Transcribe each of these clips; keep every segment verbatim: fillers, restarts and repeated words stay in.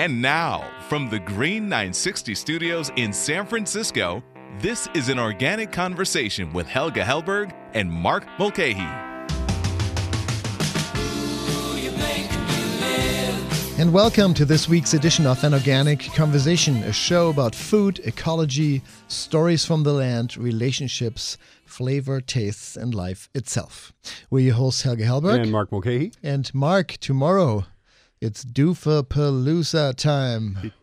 And now, from the Green nine sixty studios in San Francisco, this is an organic conversation with Helge Hellberg and Mark Mulcahy. And welcome to this week's edition of An Organic Conversation, a show about food, ecology, stories from the land, relationships, flavor, tastes, and life itself. We're your hosts, Helge Hellberg. And Mark Mulcahy. And Mark, tomorrow, it's Doofa-Palooza time.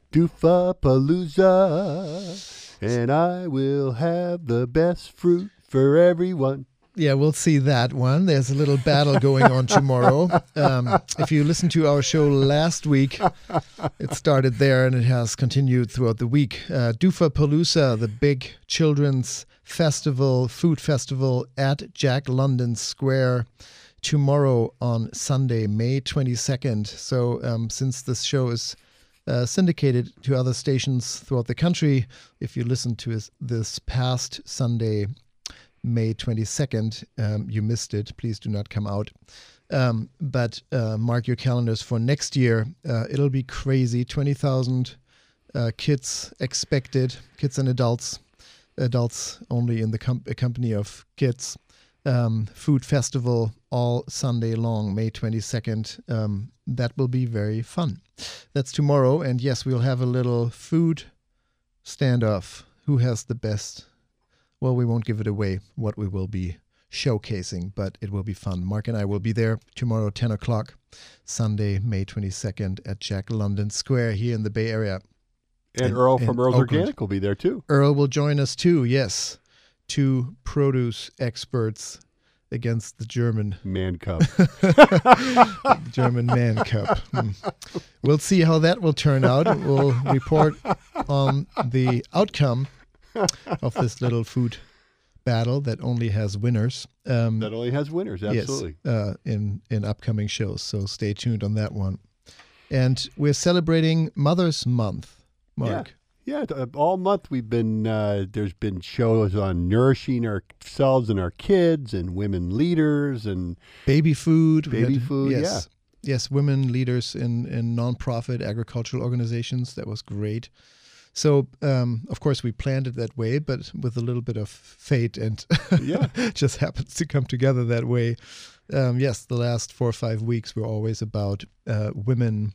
Doofa-Palooza, and I will have the best fruit for everyone. Yeah, we'll see that one. There's a little battle going on tomorrow. Um, if you listened to our show last week, it started there and it has continued throughout the week. Uh, Doofa-Palooza, the big children's festival, food festival at Jack London Square tomorrow on Sunday, May twenty-second. So um, since this show is uh, syndicated to other stations throughout the country, if you listen to his, this past Sunday, May twenty-second, um, you missed it. Please do not come out. Um, but uh, mark your calendars for next year. Uh, it'll be crazy. twenty thousand uh, kids expected, kids and adults, adults only in the com- company of kids. Um, food festival all Sunday long, May twenty-second. Um, that will be very fun. That's tomorrow. And yes, we'll have a little food standoff. Who has the best? Well, we won't give it away what we will be showcasing, but it will be fun. Mark and I will be there tomorrow, ten o'clock, Sunday, May twenty-second at Jack London Square here in the Bay Area. And in, Earl from in Earl's Oakland. Organic will be there too. Earl will join us too, yes. Two produce experts against the German Man Cub. German Man Cup. Hmm. We'll see how that will turn out. We'll report on the outcome of this little food battle that only has winners. Um, that only has winners, absolutely. Yes, uh, in, in upcoming shows, so stay tuned on that one. And we're celebrating Mother's Month, Mark. Yeah, yeah. All month we've been, uh, there's been shows on nourishing ourselves and our kids and women leaders and baby food. Baby had, food, yes, yeah. Yes, women leaders in, in nonprofit agricultural organizations. That was great. So, um, of course, we planned it that way, but with a little bit of fate, and yeah, just happens to come together that way. Um, yes, the last four or five weeks were always about uh, women,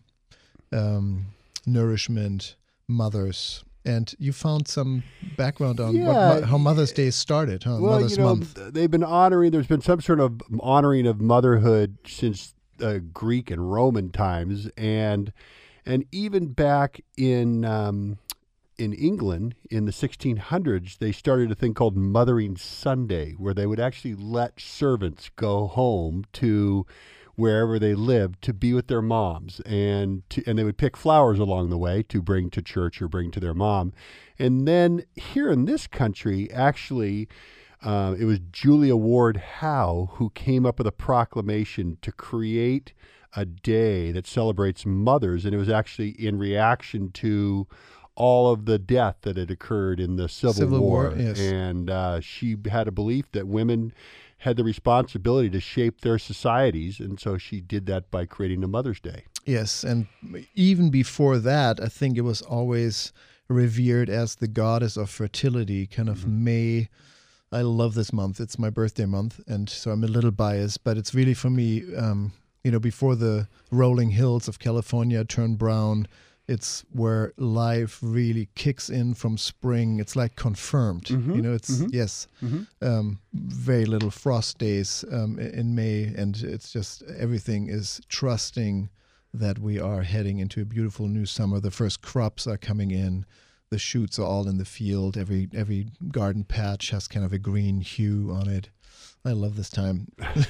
um, nourishment, mothers. And you found some background on yeah. what, mo- how Mother's Day started, huh? Well, Mother's you know, Month. they've been honoring, there's been some sort of honoring of motherhood since uh, Greek and Roman times. And and even back in... Um, in England in the sixteen hundreds, they started a thing called Mothering Sunday, where they would actually let servants go home to wherever they lived to be with their moms, and to, and they would pick flowers along the way to bring to church or bring to their mom. And then here in this country, actually, uh, it was Julia Ward Howe who came up with a proclamation to create a day that celebrates mothers, and it was actually in reaction to all of the death that had occurred in the Civil, Civil War. War, yes. And uh, she had a belief that women had the responsibility to shape their societies, and so she did that by creating a Mother's Day. Yes, and even before that, I think it was always revered as the goddess of fertility, kind of mm-hmm. May. I love this month. It's my birthday month, and so I'm a little biased, but it's really for me, um, you know, before the rolling hills of California turn brown, it's where life really kicks in from spring. It's like confirmed. Mm-hmm. You know, it's, mm-hmm. yes, mm-hmm. um, very little frost days um, in May. And it's just everything is trusting that we are heading into a beautiful new summer. The first crops are coming in. The shoots are all in the field. Every, every garden patch has kind of a green hue on it. I love this time.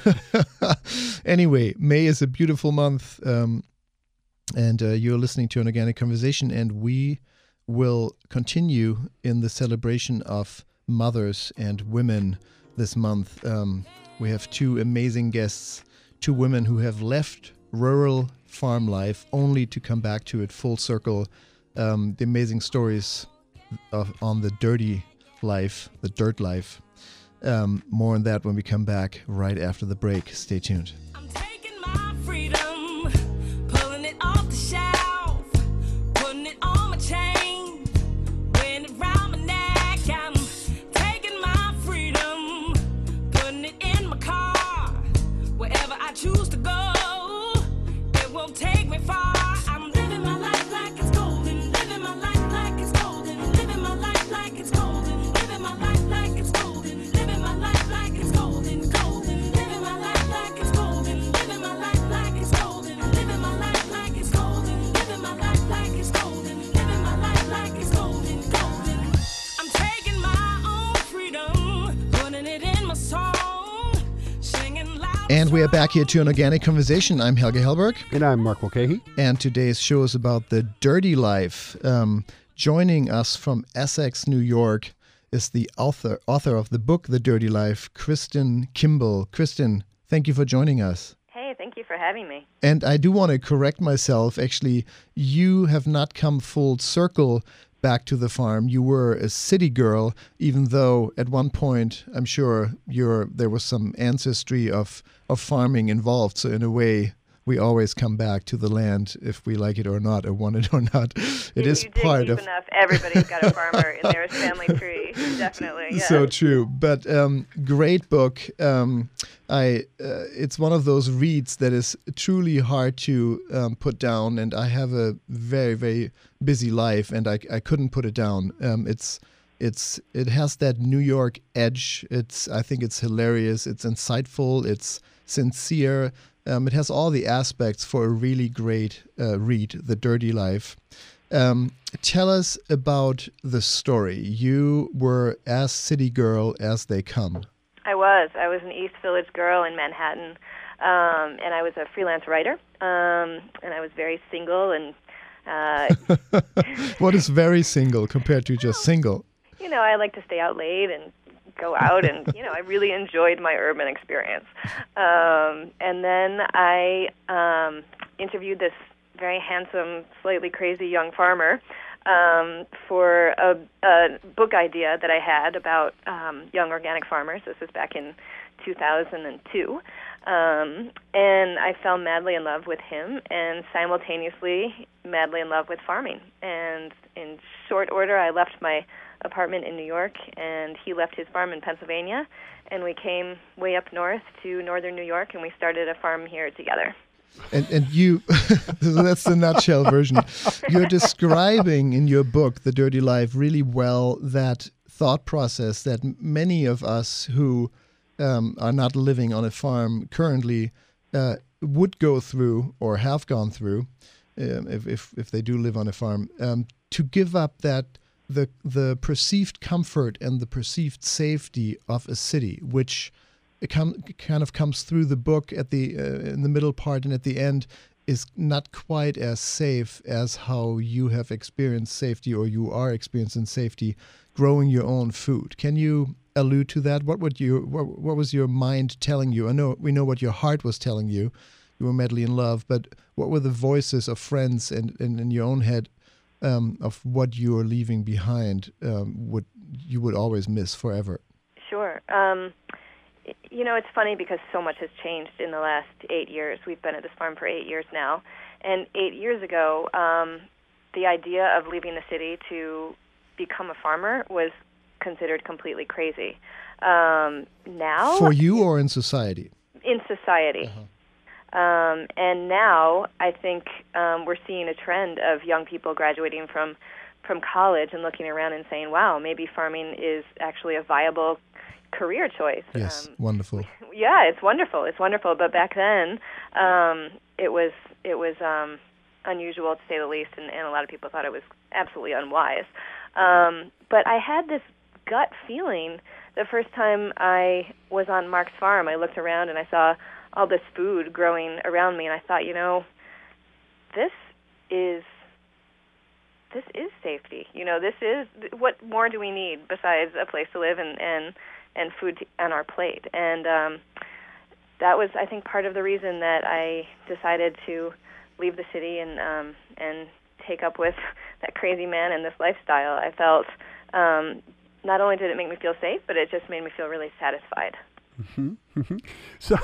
Anyway, May is a beautiful month. Um, And uh, you're listening to An Organic Conversation, and we will continue in the celebration of mothers and women this month. Um, we have two amazing guests, two women who have left rural farm life only to come back to it full circle. Um, the amazing stories of, on the dirty life, the dirt life. Um, more on that when we come back right after the break. Stay tuned. I'm taking my freedom, pulling it off the shelf, And we are back here to an organic conversation. I'm Helge Hellberg. And I'm Mark Mulcahy. And today's show is about the dirty life. Um, joining us from Essex, New York, is the author author of the book, The Dirty Life, Kristen Kimball. Kristen, thank you for joining us. Hey, thank you for having me. And I do want to correct myself. Actually, you have not come full circle back to the farm. You were a city girl, even though at one point, I'm sure you're, there was some ancestry of, of farming involved. So in a way, we always come back to the land if we like it or not, or want it or not. It you, is you dig part deep of enough. Everybody's got a farmer in their family tree, definitely. Yeah. So true, but um, great book. Um, I uh, it's one of those reads that is truly hard to um, put down, and I have a very very busy life, and I I couldn't put it down. Um, it's it's it has that New York edge. It's I think it's hilarious. It's insightful. It's sincere. Um, it has all the aspects for a really great uh, read, The Dirty Life. Um, tell us about the story. You were as city girl as they come. I was. I was an East Village girl in Manhattan, um, and I was a freelance writer, um, and I was very single. And uh, what is very single compared to just single? You know, I like to stay out late and go out, and you know, I really enjoyed my urban experience. Um, and then I um, interviewed this very handsome, slightly crazy young farmer um, for a, a book idea that I had about um, young organic farmers. This was back in two thousand two. Um, and I fell madly in love with him and simultaneously madly in love with farming. And in short order, I left my apartment in New York, and he left his farm in Pennsylvania, and we came way up north to northern New York, and we started a farm here together. And and you, that's the nutshell version. You're describing in your book, The Dirty Life, really well that thought process that many of us who um, are not living on a farm currently uh, would go through or have gone through, um, if, if if they do live on a farm, um, to give up that the the perceived comfort and the perceived safety of a city, which it com- kind of comes through the book at the uh, in the middle part and at the end, is not quite as safe as how you have experienced safety, or you are experiencing safety growing your own food. Can you allude to that? What would you what, what was your mind telling you? I know we know what your heart was telling you. You were madly in love, but what were the voices of friends and, and in your own head um, of what you are leaving behind? Um, would you would always miss forever? Sure. Um, you know, it's funny because so much has changed in the last eight years. We've been at this farm for eight years now, and eight years ago, um, the idea of leaving the city to become a farmer was considered completely crazy. Um, now, for you or in society? In society. Uh-huh. Um, and now I think um, we're seeing a trend of young people graduating from from college and looking around and saying, wow, maybe farming is actually a viable career choice. Yes, um, wonderful. Yeah, it's wonderful. It's wonderful. But back then, um, it was it was um, unusual to say the least, and, and a lot of people thought it was absolutely unwise. Um, but I had this gut feeling the first time I was on Mark's farm. I looked around and I saw all this food growing around me, and I thought, you know, this is this is safety. You know, this is, what more do we need besides a place to live and and, and food to, on our plate? And um, that was, I think, part of the reason that I decided to leave the city and um, and take up with that crazy man and this lifestyle. I felt um, not only did it make me feel safe, but it just made me feel really satisfied. Mm-hmm. Mm-hmm. So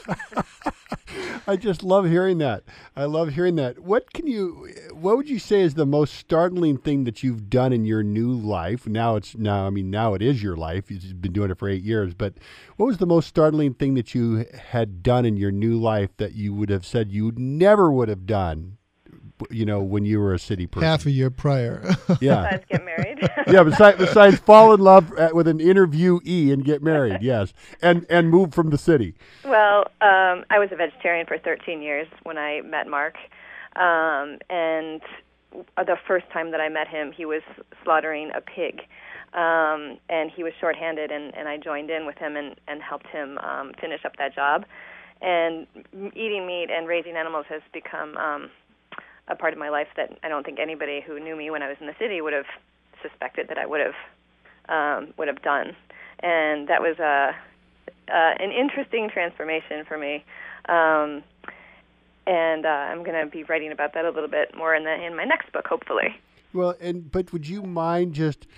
I just love hearing that. I love hearing that. What can you, what would you say is the most startling thing that you've done in your new life? Now it's now, I mean, now it is your life. You've been doing it for eight years, but what was the most startling thing that you had done in your new life that you would have said you never would have done, you know, when you were a city person? Half a year prior. Yeah. Besides get married. Yeah, besides, besides fall in love with an interviewee and get married, yes, and and move from the city. Well, um, I was a vegetarian for thirteen years when I met Mark, um, and the first time that I met him, he was slaughtering a pig, um, and he was shorthanded, and, and I joined in with him and, and helped him um, finish up that job. and eating meat and raising animals has become um, a part of my life that I don't think anybody who knew me when I was in the city would have suspected that I would have um, would have done. And that was a uh, an interesting transformation for me. Um, and uh, I'm going to be writing about that a little bit more in the in my next book, hopefully. Well, and but would you mind just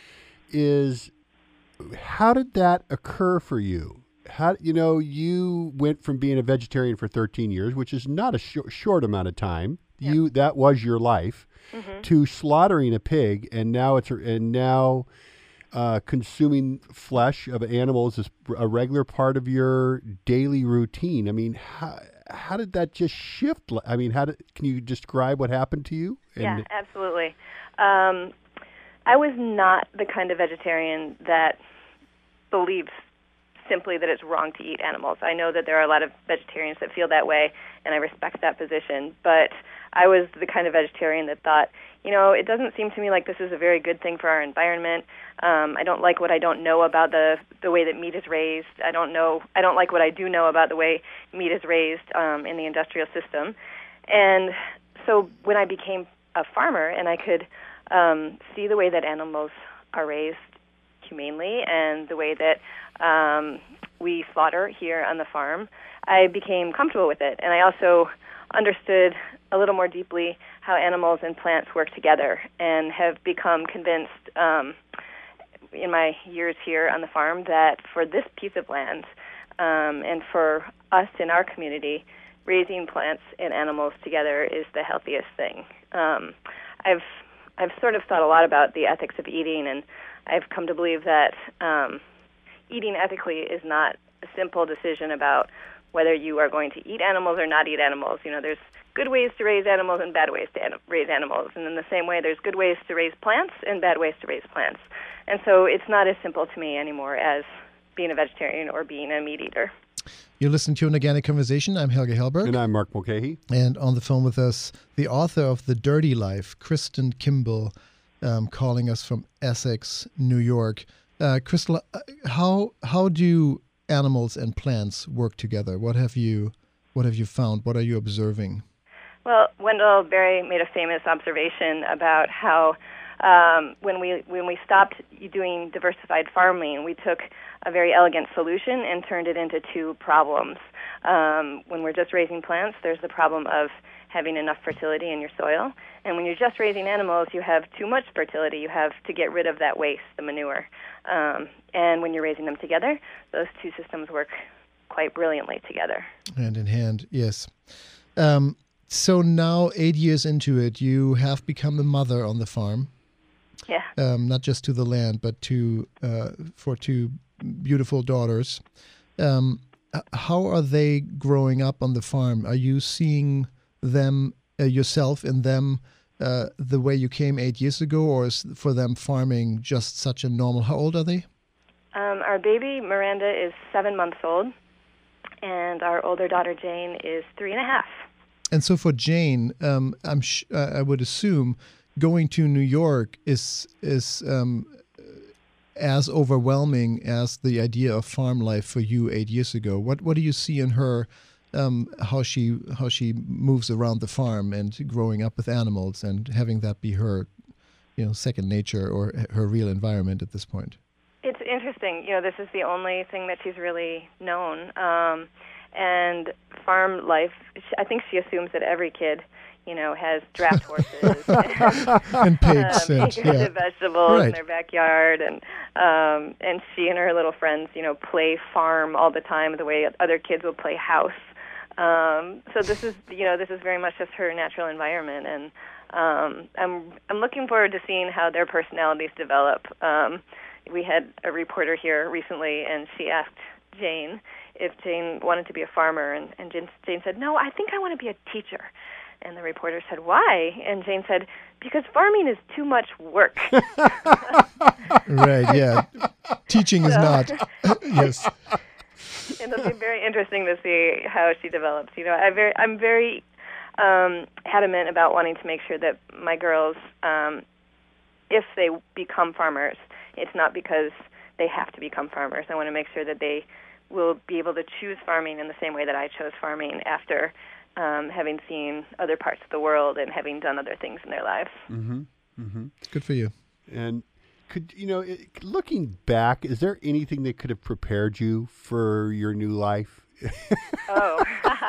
is how did that occur for you? How you know you went from being a vegetarian for thirteen years, which is not a sh- short amount of time. Yeah. You that was your life, mm-hmm. to slaughtering a pig, and now it's and now uh, consuming flesh of animals is a regular part of your daily routine. I mean, how how did that just shift? I mean, how did can you describe what happened to you? And yeah, absolutely. Um, I was not the kind of vegetarian that believes simply that it's wrong to eat animals. I know that there are a lot of vegetarians that feel that way, and I respect that position, but I was the kind of vegetarian that thought, you know, it doesn't seem to me like this is a very good thing for our environment. Um, I don't like what I don't know about the the way that meat is raised. I don't know. I don't like what I do know about the way meat is raised um, in the industrial system. And so when I became a farmer and I could um, see the way that animals are raised humanely and the way that um, we slaughter here on the farm, I became comfortable with it. And I also understood a little more deeply how animals and plants work together, and have become convinced um, in my years here on the farm that for this piece of land um, and for us in our community, raising plants and animals together is the healthiest thing. Um, I've I've sort of thought a lot about the ethics of eating, and I've come to believe that um, eating ethically is not a simple decision about whether you are going to eat animals or not eat animals. You know, there's good ways to raise animals and bad ways to an- raise animals. And in the same way, there's good ways to raise plants and bad ways to raise plants. And so it's not as simple to me anymore as being a vegetarian or being a meat eater. You're listening to An Organic Conversation. I'm Helge Hellberg. And I'm Mark Mulcahy. And on the phone with us, the author of The Dirty Life, Kristen Kimball, um, calling us from Essex, New York. Uh, Crystal, how how do animals and plants work together? What have you what have you found? What are you observing? Well, Wendell Berry made a famous observation about how um, when we when we stopped doing diversified farming, we took a very elegant solution and turned it into two problems. Um, when we're just raising plants, there's the problem of having enough fertility in your soil. And when you're just raising animals, you have too much fertility. You have to get rid of that waste, the manure. Um, and when you're raising them together, those two systems work quite brilliantly together. Hand in hand, yes. Um, so now, eight years into it, you have become a mother on the farm. Yeah. Um, not just to the land, but to uh, for two beautiful daughters. Um, how are they growing up on the farm? Are you seeing them, uh, yourself in them, uh, the way you came eight years ago, or is for them farming just such a normal? How old are they? Um, our baby, Miranda, is seven months old, and our older daughter, Jane, is three and a half. And so for Jane, um, I'm sh- uh, I would assume going to New York is is um, as overwhelming as the idea of farm life for you eight years ago. What what do you see in her? Um, how she how she moves around the farm and growing up with animals and having that be her, you know, second nature or her real environment at this point. It's interesting. You know, this is the only thing that she's really known. Um, and farm life, I think she assumes that every kid, you know, has draft horses and, and pigs um, and yeah. vegetables right. in their backyard, and um, and she and her little friends, you know, play farm all the time the way other kids will play house. Um, so this is, you know, this is very much just her natural environment, and um, I'm I'm looking forward to seeing how their personalities develop. Um, we had a reporter here recently, and she asked Jane if Jane wanted to be a farmer, and, and Jane, Jane said, "No, I think I want to be a teacher." And the reporter said, "Why?" And Jane said, "Because farming is too much work." Right, yeah. Teaching is so, not. Yes. And it'll be very interesting to see how she develops. You know, I very, I'm very um, adamant about wanting to make sure that my girls, um, if they become farmers, it's not because they have to become farmers. I want to make sure that they will be able to choose farming in the same way that I chose farming after um, having seen other parts of the world and having done other things in their lives. Mm-hmm. Mm-hmm. Good for you. And could, you know, it, looking back, is there anything that could have prepared you for your new life? Oh.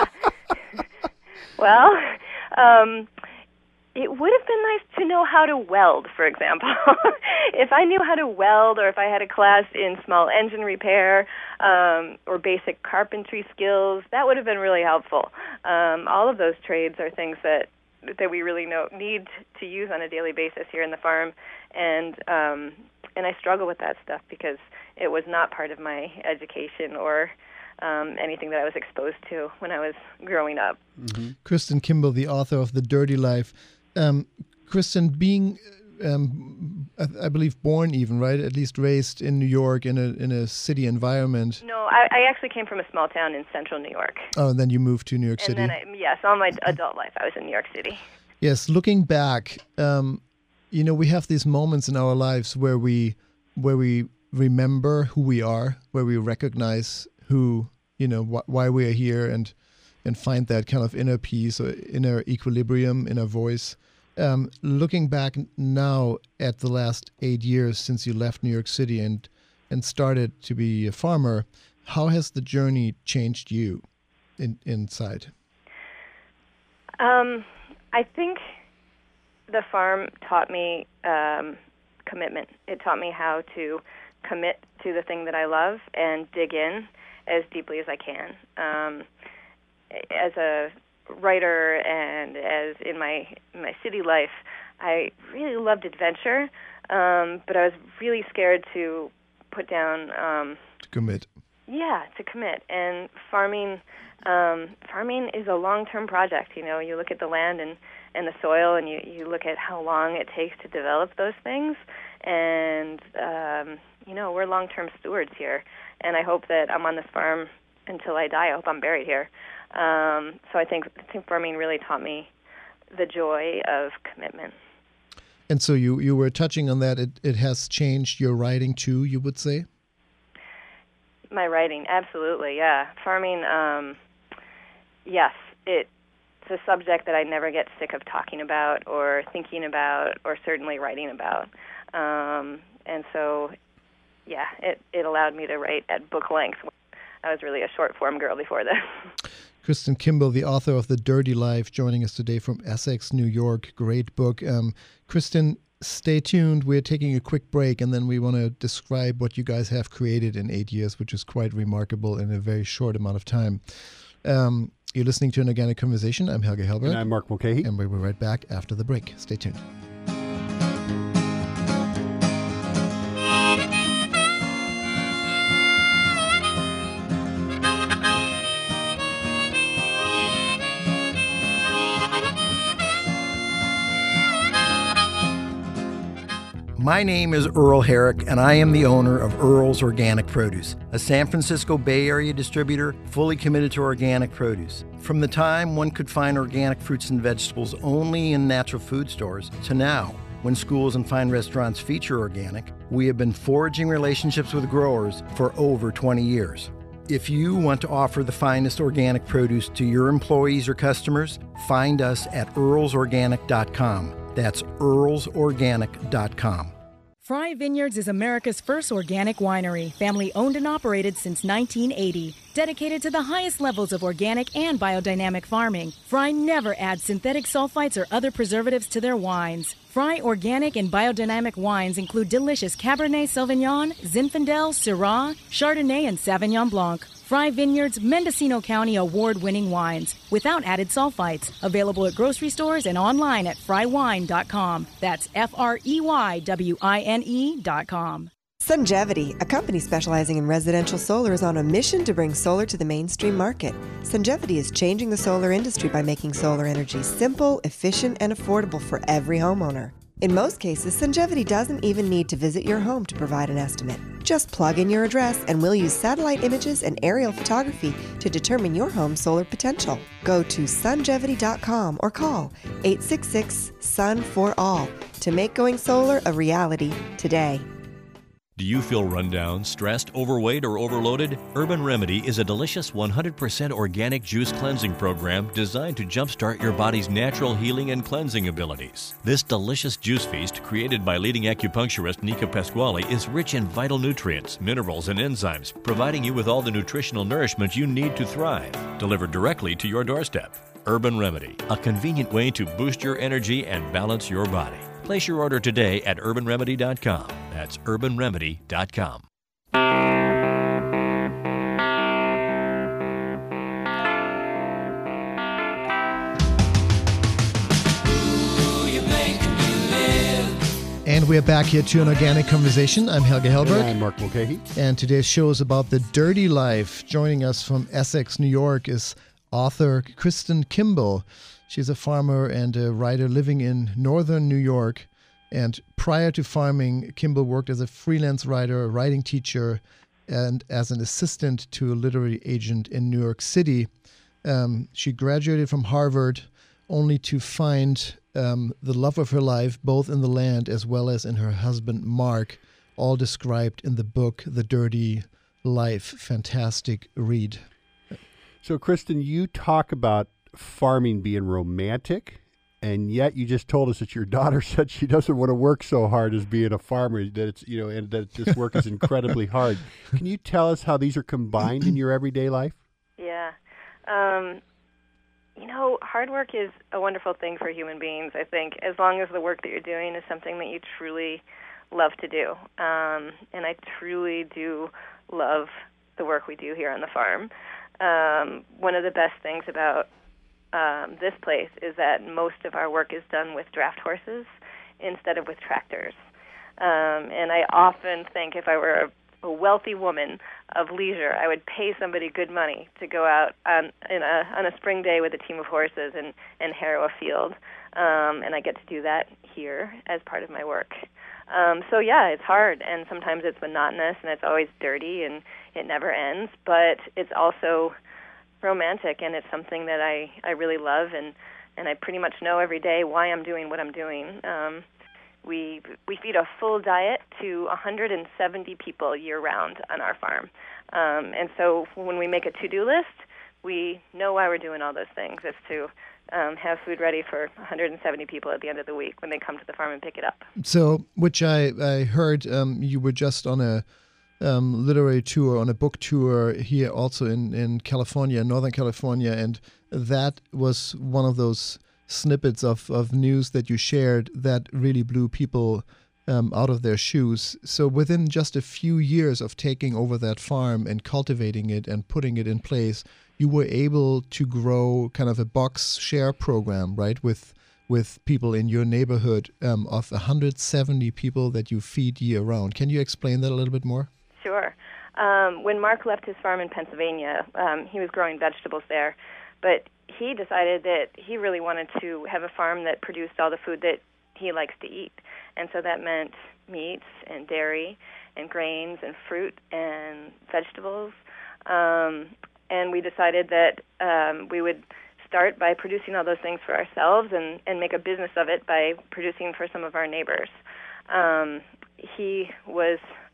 Well, um, it would have been nice to know how to weld, for example. If I knew how to weld, or if I had a class in small engine repair um, or basic carpentry skills, that would have been really helpful. Um, all of those trades are things that that we really know need to use on a daily basis here in the farm, and um, and I struggle with that stuff because it was not part of my education or um, anything that I was exposed to when I was growing up. Mm-hmm. Kristen Kimball, the author of The Dirty Life. Um, Kristen, being, um, I, I believe, born even, right? At least raised in New York in a in a city environment. No, I, I actually came from a small town in central New York. Oh, and then you moved to New York City. And then, I, yes, all my adult life I was in New York City. Yes, looking back, um, you know, we have these moments in our lives where we where we remember who we are, where we recognize who, you know, wh- why we are here, and and find that kind of inner peace or inner equilibrium, inner voice. Um, looking back now at the last eight years since you left New York City and and started to be a farmer, how has the journey changed you in, inside? Um, I think the farm taught me um, commitment. It taught me how to commit to the thing that I love and dig in as deeply as I can. Um, as a writer and as in my in my city life, I really loved adventure, um, but I was really scared to put down um, to commit. Yeah, to commit. And farming, um, farming is a long-term project. You know, you look at the land and, and the soil, and you, you look at how long it takes to develop those things. And um, you know, we're long-term stewards here. And I hope that I'm on this farm until I die. I hope I'm buried here. Um, so I think, I think farming really taught me the joy of commitment. And so you, you were touching on that. It it has changed your writing too, you would say? My writing, absolutely, yeah. Farming, um, yes, it, it's a subject that I never get sick of talking about or thinking about or certainly writing about. Um, and so, yeah, it, it allowed me to write at book length. I was really a short-form girl before this. Kristen Kimball, the author of The Dirty Life, joining us today from Essex, New York. Great book. Um, Kristen, stay tuned. We're taking a quick break, and then we want to describe what you guys have created in eight years, which is quite remarkable in a very short amount of time. Um, you're listening to An Organic Conversation. I'm Helge Hellberg. And I'm Mark Mulcahy. And we'll be right back after the break. Stay tuned. My name is Earl Herrick, and I am the owner of Earl's Organic Produce, a San Francisco Bay Area distributor fully committed to organic produce. From the time one could find organic fruits and vegetables only in natural food stores to now, when schools and fine restaurants feature organic, we have been forging relationships with growers for over twenty years. If you want to offer the finest organic produce to your employees or customers, find us at earls organic dot com. That's earls organic dot com. Fry Vineyards is America's first organic winery, family owned and operated since nineteen eighty. Dedicated to the highest levels of organic and biodynamic farming, Fry never adds synthetic sulfites or other preservatives to their wines. Fry organic and biodynamic wines include delicious Cabernet Sauvignon, Zinfandel, Syrah, Chardonnay, and Sauvignon Blanc. Fry Vineyards Mendocino County award-winning wines without added sulfites. Available at grocery stores and online at fry wine dot com. That's F R E Y W I N E dot com. Sungevity, a company specializing in residential solar, is on a mission to bring solar to the mainstream market. Sungevity is changing the solar industry by making solar energy simple, efficient, and affordable for every homeowner. In most cases, Sungevity doesn't even need to visit your home to provide an estimate. Just plug in your address and we'll use satellite images and aerial photography to determine your home's solar potential. Go to sungevity dot com or call eight six six, S U N for all to make going solar a reality today. Do you feel run down, stressed, overweight, or overloaded? Urban Remedy is a delicious one hundred percent organic juice cleansing program designed to jumpstart your body's natural healing and cleansing abilities. This delicious juice feast, created by leading acupuncturist Nika Pasquale, is rich in vital nutrients, minerals, and enzymes, providing you with all the nutritional nourishment you need to thrive, delivered directly to your doorstep. Urban Remedy, a convenient way to boost your energy and balance your body. Place your order today at urban remedy dot com. That's urban remedy dot com. And we're back here to an organic conversation. I'm Helge Hellberg. And I'm Mark Mulcahy. And today's show is about the dirty life. Joining us from Essex, New York is author Kristen Kimball. She's a farmer and a writer living in northern New York. And prior to farming, Kimball worked as a freelance writer, a writing teacher, and as an assistant to a literary agent in New York City. Um, she graduated from Harvard only to find um, the love of her life, both in the land as well as in her husband, Mark, all described in the book, The Dirty Life. Fantastic read. So, Kristen, you talk about farming being romantic, and yet you just told us that your daughter said she doesn't want to work so hard as being a farmer, that it's, you know, and that this work is incredibly hard. Can you tell us how these are combined in your everyday life? Yeah. Um, you know, hard work is a wonderful thing for human beings, I think, as long as the work that you're doing is something that you truly love to do. Um, and I truly do love the work we do here on the farm. Um, one of the best things about um, this place is that most of our work is done with draft horses instead of with tractors. Um, and I often think if I were a, a wealthy woman of leisure, I would pay somebody good money to go out on, in a, on a spring day with a team of horses and, and harrow a field. Um, and I get to do that here as part of my work. Um, so, yeah, it's hard, and sometimes it's monotonous, and it's always dirty, and it never ends. But it's also romantic, and it's something that I, I really love, and, and I pretty much know every day why I'm doing what I'm doing. Um, we we feed a full diet to one hundred seventy people year-round on our farm. Um, and so when we make a to-do list, we know why we're doing all those things. It's to Um, have food ready for one hundred seventy people at the end of the week when they come to the farm and pick it up. So, which I, I heard um, you were just on a um, literary tour, on a book tour here also in, in California, Northern California, and that was one of those snippets of, of news that you shared that really blew people um, out of their shoes. So within just a few years of taking over that farm and cultivating it and putting it in place, you were able to grow kind of a box share program, right, with with people in your neighborhood um, of one hundred seventy people that you feed year-round. Can you explain that a little bit more? Sure. Um, when Mark left his farm in Pennsylvania, um, he was growing vegetables there, but he decided that he really wanted to have a farm that produced all the food that he likes to eat. And so that meant meats and dairy and grains and fruit and vegetables. Um, and we decided that um, we would start by producing all those things for ourselves and, and make a business of it by producing for some of our neighbors. Um, he was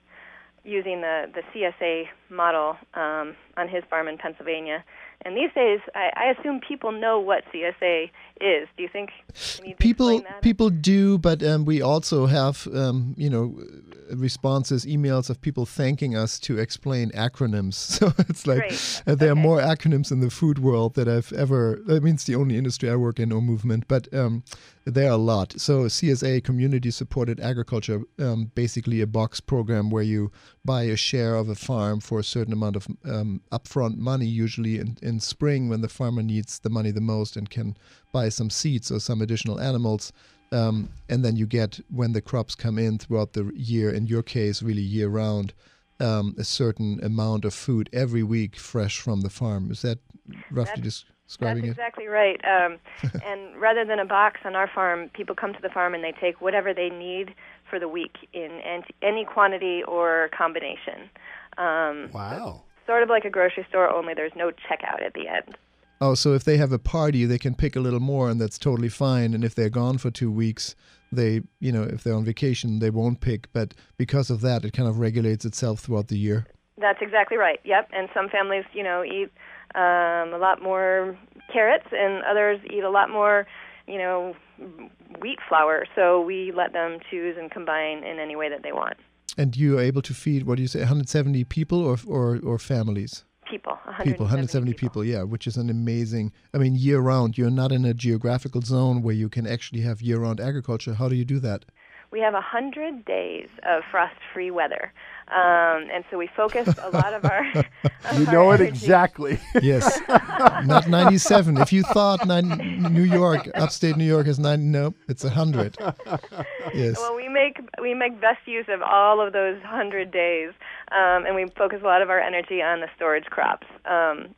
using the, the C S A model um, on his farm in Pennsylvania. And these days, I, I assume people know what C S A is. Do you think you need to people explain that? People do, but um, we also have um, you know responses, emails of people thanking us to explain acronyms. So it's like uh, there okay. are more acronyms in the food world that I've ever. I mean, it's the only industry I work in or movement, but um, there are a lot. So C S A, Community Supported Agriculture, um, basically a box program where you buy a share of a farm for a certain amount of um, upfront money, usually in, in spring when the farmer needs the money the most and can buy some seeds or some additional animals. Um, and then you get, when the crops come in throughout the year, in your case, really year-round, um, a certain amount of food every week fresh from the farm. Is that roughly That's- describing That's it? exactly right. Um, and rather than a box on our farm, people come to the farm and they take whatever they need for the week in any quantity or combination. Um, Wow. Sort of like a grocery store, only there's no checkout at the end. Oh, so if they have a party, they can pick a little more, and that's totally fine. And if they're gone for two weeks, they, you know, if they're on vacation, they won't pick. But because of that, it kind of regulates itself throughout the year. That's exactly right. Yep. And some families, you know, eat um, a lot more carrots, and others eat a lot more, you know, wheat flour. So we let them choose and combine in any way that they want. And you are able to feed, what do you say, one hundred seventy people or or, or families? People, one hundred seventy people, one hundred seventy people. people, yeah, which is an amazing, I mean, year-round. You're not in a geographical zone where you can actually have year-round agriculture. How do you do that? We have one hundred days of frost-free weather. Um, and so we focus a lot of our of You our know it energy. exactly. Yes. Not ninety-seven. If you thought nine, New York, upstate New York is ninety, nope, it's one hundred. Yes. Well, we make we make best use of all of those one hundred days, um, and we focus a lot of our energy on the storage crops. Um,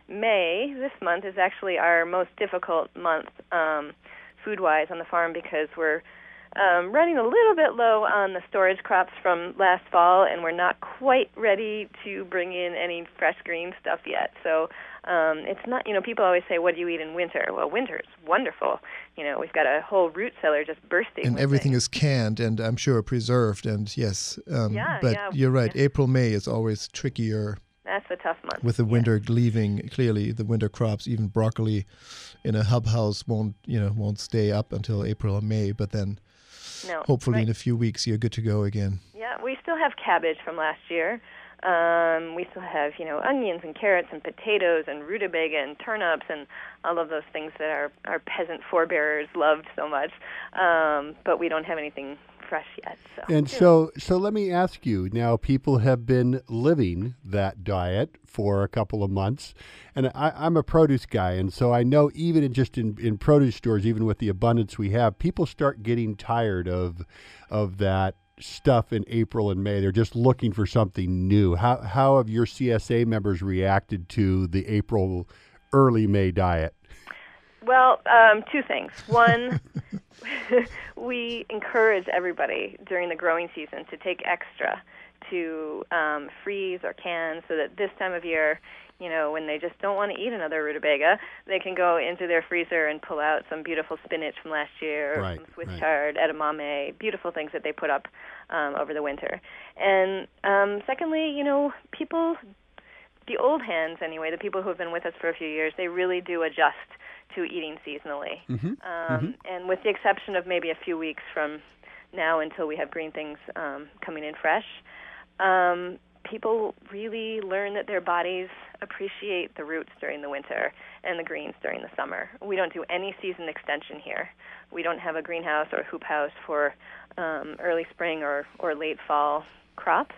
May, this month, is actually our most difficult month um, food-wise on the farm because we're Um, running a little bit low on the storage crops from last fall, and we're not quite ready to bring in any fresh green stuff yet. So um, it's not, you know, people always say, what do you eat in winter? Well, winter is wonderful. You know, we've got a whole root cellar just bursting. And with everything things. is canned and I'm sure preserved. And yes, um, Yeah, but yeah, you're right. yeah. April, May is always trickier That's a tough month. with the yeah. winter leaving. Clearly, the winter crops, even broccoli in a hub house won't, you know, won't stay up until April or May. But then No, hopefully right. in a few weeks you're good to go again. Yeah, we still have cabbage from last year. Um, we still have, you know, onions and carrots and potatoes and rutabaga and turnips and all of those things that our, our peasant forebearers loved so much. Um, but we don't have anything fresh yet. So. And so, so let me ask you now, people have been living that diet for a couple of months, and I, I'm a produce guy, and so I know even in just in, in produce stores, even with the abundance we have, people start getting tired of of that stuff in April and May. They're just looking for something new. How how have your C S A members reacted to the April, early May diet? Well, um, two things. One, we encourage everybody during the growing season to take extra to um, freeze or can so that this time of year, you know, when they just don't want to eat another rutabaga, they can go into their freezer and pull out some beautiful spinach from last year, or Right, some Swiss right. chard, edamame, beautiful things that they put up um, over the winter. And um, secondly, you know, people, the old hands anyway, the people who have been with us for a few years, they really do adjust to eating seasonally. Mm-hmm. Um, Mhm. And with the exception of maybe a few weeks from now until we have green things um, coming in fresh, um, people really learn that their bodies appreciate the roots during the winter and the greens during the summer. We don't do any season extension here. We don't have a greenhouse or hoop house for um, early spring or, or late fall crops.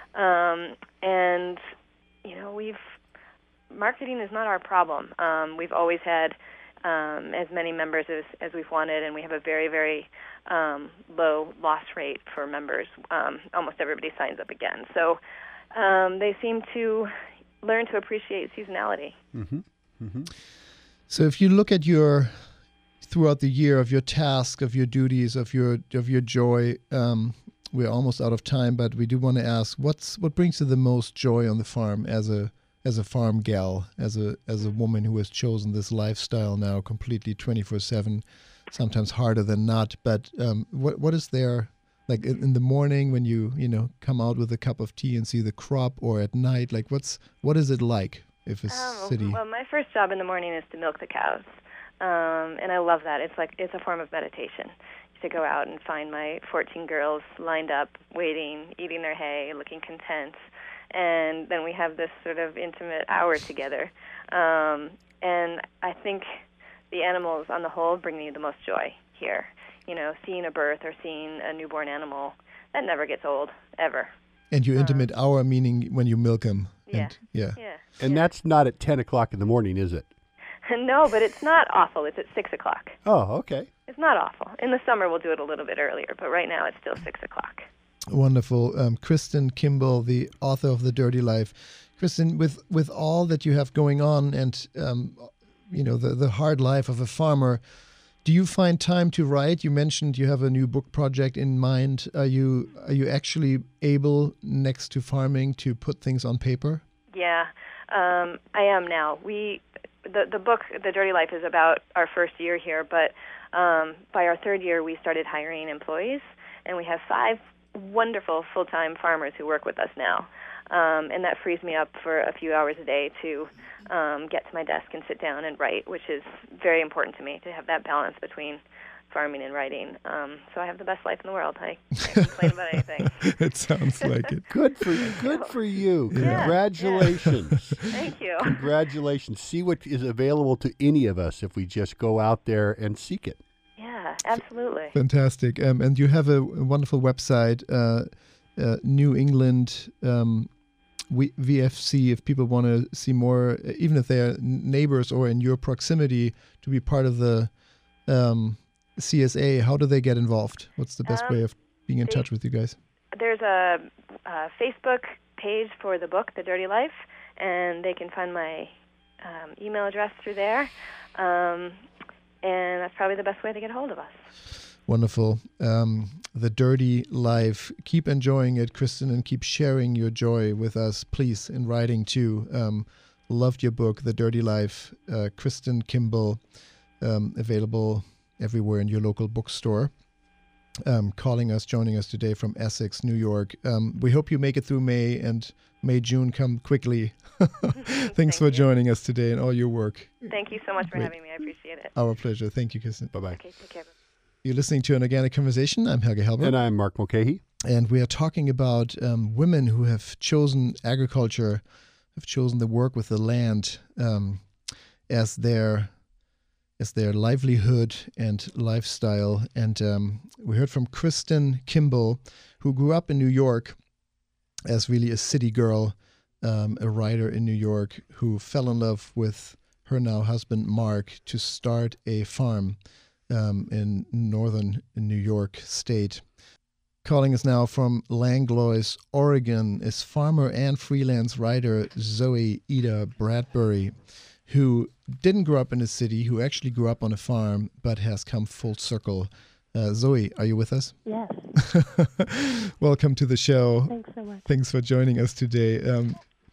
Um, and, you know, we've marketing is not our problem. Um, we've always had um, as many members as, as we've wanted, and we have a very, very um, low loss rate for members. Um, almost everybody signs up again. So um, they seem to learn to appreciate seasonality. Mm-hmm. Mm-hmm. So if you look at your throughout the year of your task, of your duties, of your of your joy, um, we're almost out of time, but we do want to ask, what's what brings you the most joy on the farm as a as a farm gal, as a as a woman who has chosen this lifestyle now completely twenty-four seven, sometimes harder than not. But um, what what is there, like in, in the morning when you you know come out with a cup of tea and see the crop, or at night, like what's what is it like if a Um, city? Well, my first job in the morning is to milk the cows, um, and I love that. It's like it's a form of meditation to go out and find my fourteen girls lined up, waiting, eating their hay, looking content, and then we have this sort of intimate hour together. Um, and I think the animals, on the whole, bring me the most joy here. You know, seeing a birth or seeing a newborn animal, that never gets old, ever. And your intimate hour, meaning when you milk them. Yeah. And, yeah. Yeah. And yeah. that's not at ten o'clock in the morning, is it? No, but it's not awful. It's at six o'clock. Oh, okay. It's not awful. In the summer, we'll do it a little bit earlier, but right now it's still six o'clock. Wonderful. Um, Kristen Kimball, the author of The Dirty Life. Kristen, with, with all that you have going on and, um, you know, the, the hard life of a farmer, do you find time to write? You mentioned you have a new book project in mind. Are you are you actually able, next to farming, to put things on paper? Yeah, um, I am now. We the the book, The Dirty Life, is about our first year here, but um, by our third year, we started hiring employees, and we have five wonderful full-time farmers who work with us now. Um, and that frees me up for a few hours a day to um, get to my desk and sit down and write, which is very important to me, to have that balance between farming and writing. Um, so I have the best life in the world. I can't complain about anything. It sounds like it. Good for good for you. Yeah, Congratulations. yeah. Thank you. Congratulations. See what is available to any of us if we just go out there and seek it. Yeah, absolutely. Fantastic. Um, and you have a wonderful website, uh, uh, New England um, V F C, if people want to see more, even if they're neighbors or in your proximity, to be part of the um, C S A. How do they get involved? What's the best Um, way of being in they- touch with you guys? There's a, a Facebook page for the book, The Dirty Life, and they can find my um, email address through there. Um, and that's probably the best way to get a hold of us. Wonderful. Um, the Dirty Life. Keep enjoying it, Kristen, and keep sharing your joy with us, please, in writing too. Um, loved your book, The Dirty Life. Uh, Kristen Kimball, um, available everywhere in your local bookstore. Um, calling us, joining us today from Essex, New York. Um, we hope you make it through May, and May, June come quickly. Thanks Thank for you. joining us today and all your work. Thank you so much for Great. having me. I appreciate it. Our pleasure. Thank you, Kristen. Bye-bye. Okay, take care. You're listening to An Organic Conversation. I'm Helge Helber. And I'm Mark Mulcahy. And we are talking about um, women who have chosen agriculture, have chosen the work with the land um, as their as their livelihood and lifestyle. And um, we heard from Kristen Kimball, who grew up in New York as really a city girl, um, a writer in New York, who fell in love with her now husband, Mark, to start a farm um, in northern New York State. Calling us now from Langlois, Oregon, is farmer and freelance writer Zoe Ida Bradbury, who didn't grow up in a city, who actually grew up on a farm, but has come full circle. Uh, Zoe, are you with us? Yes. Welcome to the show. Thanks so much. Thanks for joining us today. Um,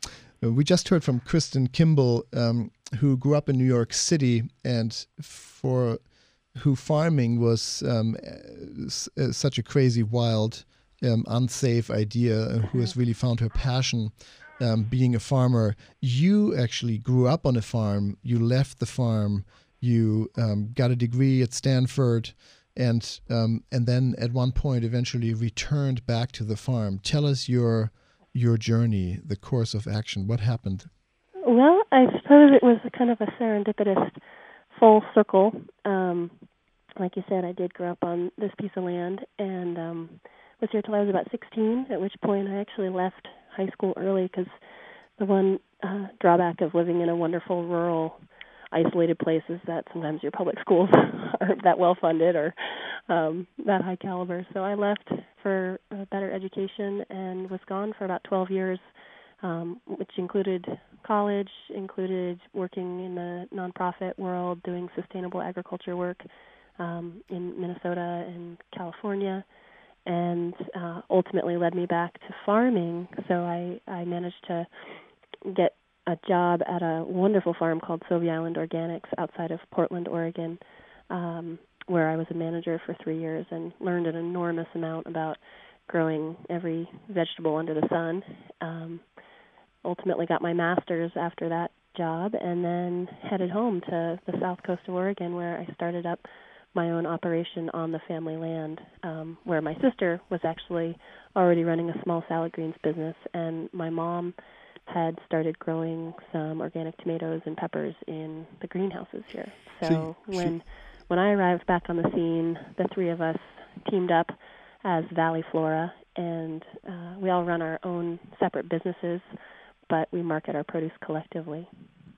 we just heard from Kristen Kimball, um, who grew up in New York City, and for who farming was um, s- uh, such a crazy, wild, um, unsafe idea, and who has really found her passion um, being a farmer. You actually grew up on a farm. You left the farm. You um, got a degree at Stanford, and um, and then at one point eventually returned back to the farm. Tell us your your journey, the course of action. What happened? Well, I suppose it was kind of a serendipitous full circle. Um, like you said, I did grow up on this piece of land and um, was here till I was about sixteen, at which point I actually left high school early because the one uh, drawback of living in a wonderful rural isolated place is that sometimes your public schools aren't that well funded or um, that high caliber. So I left for a better education and was gone for about twelve years, um, which included college, included working in the nonprofit world, doing sustainable agriculture work um, in Minnesota and California, and uh, ultimately led me back to farming. So I, I managed to get a job at a wonderful farm called Sauvie Island Organics outside of Portland, Oregon, um, where I was a manager for three years and learned an enormous amount about growing every vegetable under the sun. Um, ultimately got my master's after that job and then headed home to the south coast of Oregon, where I started up my own operation on the family land, um, where my sister was actually already running a small salad greens business, and my mom had started growing some organic tomatoes and peppers in the greenhouses here. So, So you- when when I arrived back on the scene, the three of us teamed up as Valley Flora, and uh, we all run our own separate businesses, but we market our produce collectively.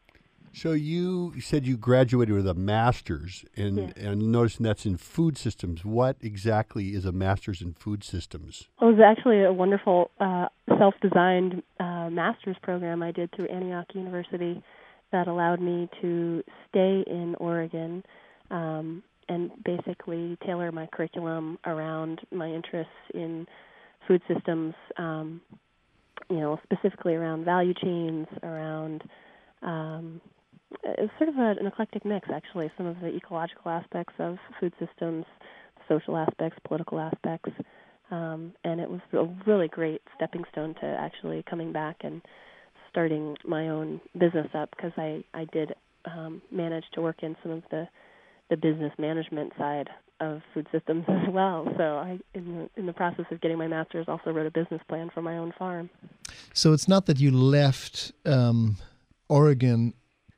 So you said you graduated with a master's, and, Yes. and noticing that's in food systems. What exactly is a master's in food systems? It was actually a wonderful uh, self-designed uh, master's program I did through Antioch University that allowed me to stay in Oregon um, and basically tailor my curriculum around my interests in food systems, um, you know, specifically around value chains, around um, it's sort of a, an eclectic mix, actually. Some of the ecological aspects of food systems, social aspects, political aspects, um, and it was a really great stepping stone to actually coming back and starting my own business up, because I, I did um, manage to work in some of the, the business management side of food systems as well. So I, in the, in the process of getting my master's, also wrote a business plan for my own farm. So it's not that you left um, Oregon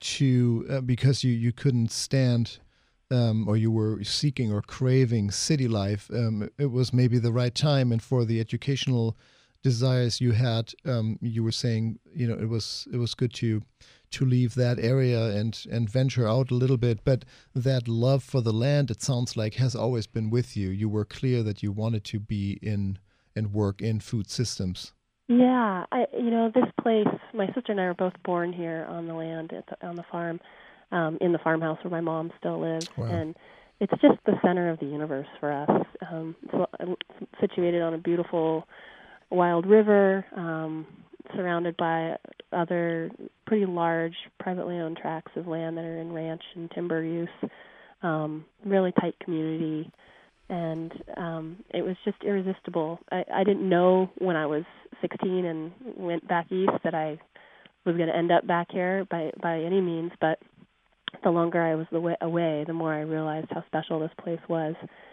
to uh, because you, you couldn't stand um, or you were seeking or craving city life. Um, it was maybe the right time, and for the educational desires you had, um, you were saying, you know, it was it was good to to leave that area and and venture out a little bit. But that love for the land, it sounds like, has always been with you. You were clear that you wanted to be in and work in food systems. Yeah, I, you know, this place, my sister and I were both born here on the land, at the, on the farm, um, in the farmhouse where my mom still lives. Wow. And it's just the center of the universe for us. Um, it's situated on a beautiful wild river, um, surrounded by other pretty large privately owned tracts of land that are in ranch and timber use, um, really tight community. And um, it was just irresistible. I, I didn't know when I was sixteen and went back east that I was going to end up back here by, by any means, but the longer I was away, the more I realized how special this place was,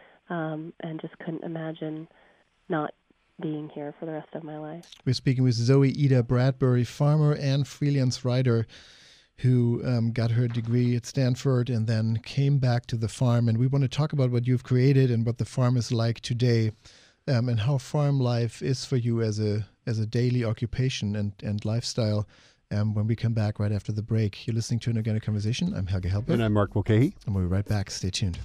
um, and just couldn't imagine not being here for the rest of my life. We're speaking with Zoe Ida Bradbury, farmer and freelance writer, who um, got her degree at Stanford and then came back to the farm. And we want to talk about what you've created and what the farm is like today, um, and how farm life is for you as a as a daily occupation and, and lifestyle. Um, when we come back right after the break. You're listening to An Organic Conversation. I'm Helge Hellberg. And I'm Mark Mulcahy. And we'll be right back. Stay tuned.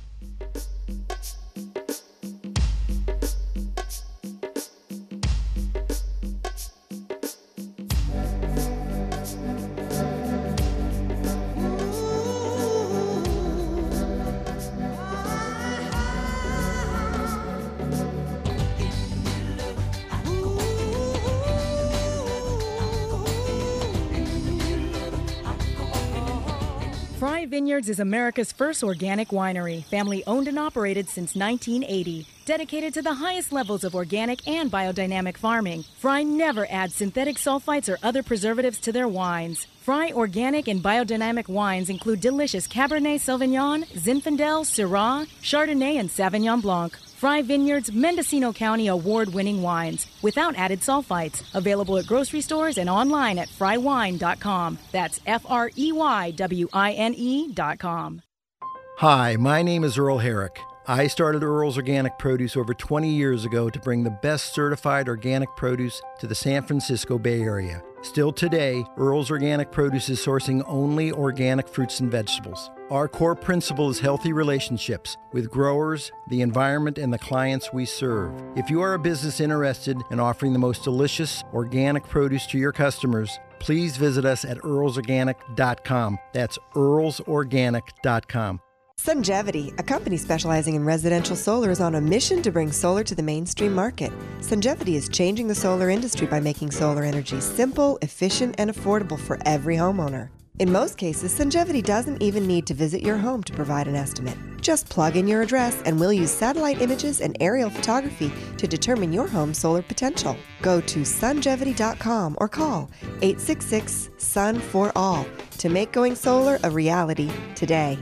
Fry Vineyards is America's first organic winery, family owned and operated since nineteen eighty. Dedicated to the highest levels of organic and biodynamic farming, Fry never adds synthetic sulfites or other preservatives to their wines. Fry organic and biodynamic wines include delicious Cabernet Sauvignon, Zinfandel, Syrah, Chardonnay, and Sauvignon Blanc. Fry Vineyards Mendocino County award-winning wines without added sulfites. Available at grocery stores and online at fry wine dot com. That's F R E Y W I N E dot com. Hi, my name is Earl Herrick. I started Earl's Organic Produce over twenty years ago to bring the best certified organic produce to the San Francisco Bay Area. Still today, Earl's Organic Produce is sourcing only organic fruits and vegetables. Our core principle is healthy relationships with growers, the environment, and the clients we serve. If you are a business interested in offering the most delicious organic produce to your customers, please visit us at earls organic dot com. That's earls organic dot com. Sungevity, a company specializing in residential solar, is on a mission to bring solar to the mainstream market. Sungevity is changing the solar industry by making solar energy simple, efficient, and affordable for every homeowner. In most cases, Sungevity doesn't even need to visit your home to provide an estimate. Just plug in your address and we'll use satellite images and aerial photography to determine your home's solar potential. Go to sungevity dot com or call eight six six, S U N for all to make going solar a reality today.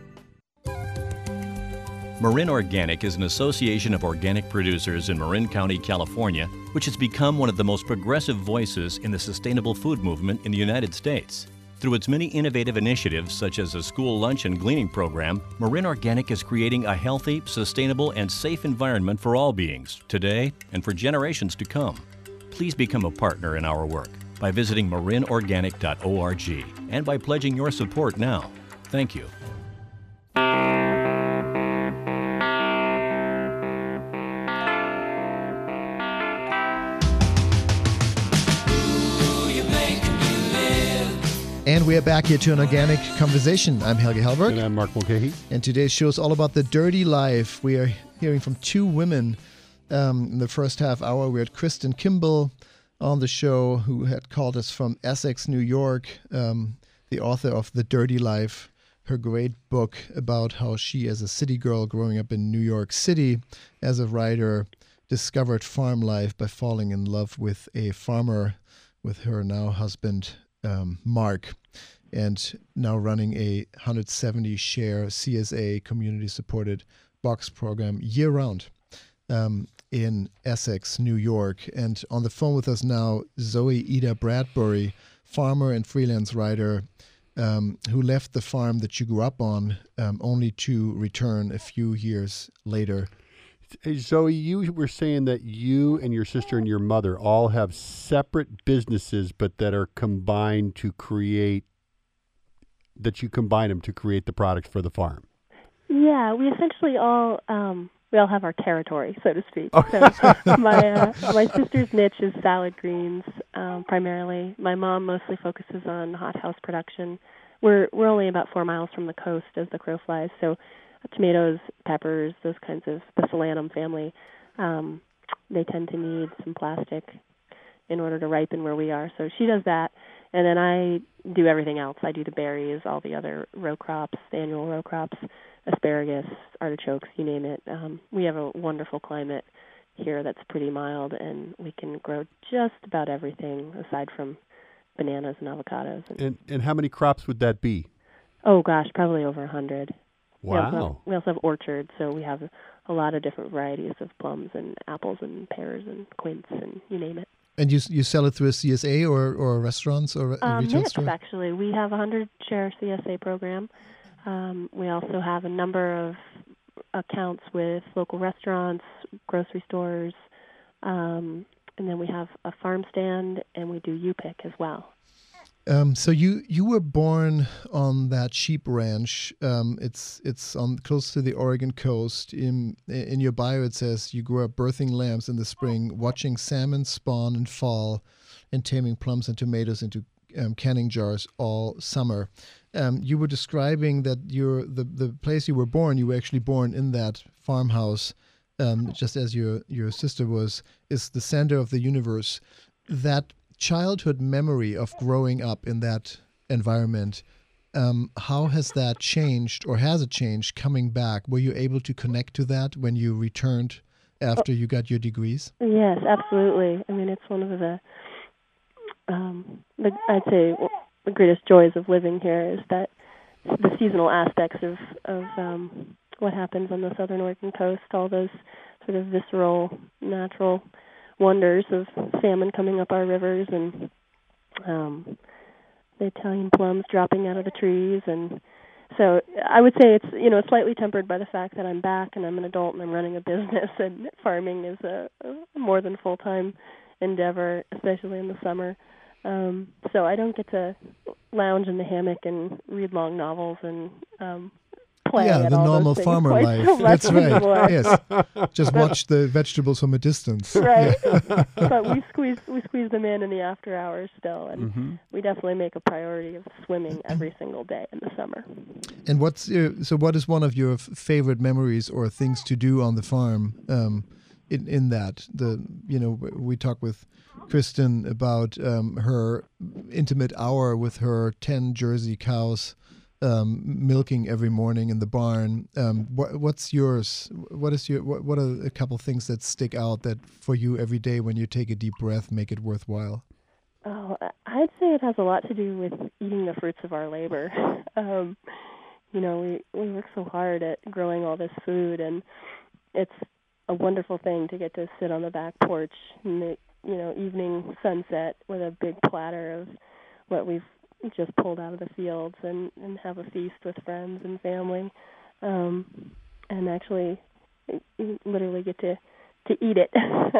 Marin Organic is an association of organic producers in Marin County, California, which has become one of the most progressive voices in the sustainable food movement in the United States. Through its many innovative initiatives, such as a school lunch and gleaning program, Marin Organic is creating a healthy, sustainable, and safe environment for all beings, today and for generations to come. Please become a partner in our work by visiting marin organic dot org and by pledging your support now. Thank you. And we are back here to An Organic Conversation. I'm Helge Hellberg. And I'm Mark Mulcahy. And today's show is all about the dirty life. We are hearing from two women um, in the first half hour. We had Kristen Kimball on the show, who had called us from Essex, New York, um, the the author of The Dirty Life, her great book about how she, as a city girl growing up in New York City, as a writer, discovered farm life by falling in love with a farmer, with her now husband, um, Mark, and now running a one hundred seventy share C S A, community-supported box program year-round um, in Essex, New York. And on the phone with us now, Zoe Ida Bradbury, farmer and freelance writer, Um, who left the farm that you grew up on um, only to return a few years later. Hey, Zoe, you were saying that you and your sister and your mother all have separate businesses, but that are combined to create, that you combine them to create the products for the farm. Yeah, we essentially all um, we all have our territory, so to speak. Oh. So my uh, my sister's niche is salad greens um, primarily. My mom mostly focuses on hothouse production. We're we're only about four miles from the coast as the crow flies, so tomatoes, peppers, those kinds of the solanum family, um, they tend to need some plastic in order to ripen where we are. So she does that, and then I do everything else. I do the berries, all the other row crops, the annual row crops, asparagus, artichokes, you name it. Um, we have a wonderful climate here that's pretty mild, and we can grow just about everything aside from bananas and avocados. And, And and how many crops would that be? oh, gosh, probably over a hundred. Wow. We also, have, we also have orchards, so we have a lot of different varieties of plums and apples and pears and quince and you name it. And you you sell it through a C S A or, or restaurants or a Um, retail mixed, store? actually. We have a hundred-share C S A program. Um, we also have a number of accounts with local restaurants, grocery stores, um, and then we have a farm stand, and we do U-Pick as well. Um, so you you were born on that sheep ranch. Um, it's it's on close to the Oregon coast. In in your bio, it says you grew up birthing lambs in the spring, watching salmon spawn in fall, and taming plums and tomatoes into um, canning jars all summer. Um, you were describing that your the the place you were born. You were actually born in that farmhouse, um, just as your your sister was. Is the center of the universe. That childhood memory of growing up in that environment, um, how has that changed, or has it changed coming back? Were you able to connect to that when you returned after you got your degrees? Yes, absolutely. I mean, it's one of the, um, the I'd say the greatest joys of living here is that the seasonal aspects of, of um, what happens on the southern Oregon coast, all those sort of visceral, natural wonders of salmon coming up our rivers and um, the Italian plums dropping out of the trees. And so I would say it's, you know, slightly tempered by the fact that I'm back and I'm an adult and I'm running a business, and farming is a, a more than full-time endeavor, especially in the summer. Um, so I don't get to lounge in the hammock and read long novels and um, play yeah, at the all normal those things farmer quite life. so much That's right. anymore. Yes, just watch the vegetables from a distance. Right, but we squeeze we squeeze them in in the after hours still, and Mm-hmm. we definitely make a priority of swimming every single day in the summer. And what's your, so? What is one of your f- favorite memories or things to do on the farm? Um, in in that the you know we talk with Kristen about um, her intimate hour with her ten Jersey cows. Um, milking every morning in the barn. Um, what, what's yours? What is your? What, what are a couple things that stick out that for you every day when you take a deep breath make it worthwhile? Oh, I'd say it has a lot to do with eating the fruits of our labor. Um, you know, we we work so hard at growing all this food, and it's a wonderful thing to get to sit on the back porch in the you know evening sunset with a big platter of what we've just pulled out of the fields and, and have a feast with friends and family, um, and actually literally get to, to eat it.